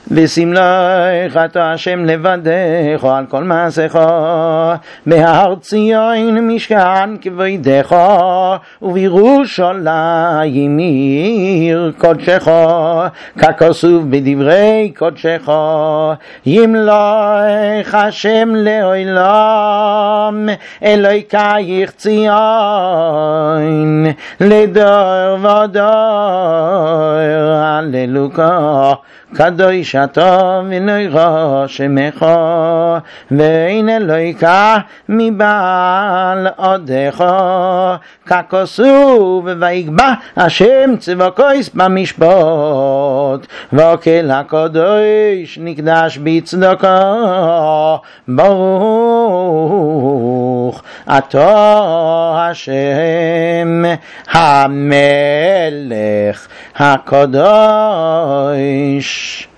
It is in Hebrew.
ושים לך אתה השם לבדך על כל מעשיך בהר ציון משכן כבודך ובירושלים עיר קודשך ככתוב בדברי קודשך ימלוך השם לעולם אלוהיך ציון לדור ודור הללויה קדוש אתה ונורא שמך ואין אלוהיך מבעל עודך ככתוב ויקבע השם צבקות במשפט וכל הקדוש נקדש בצדקה ברוך אתה השם המלך הקדוש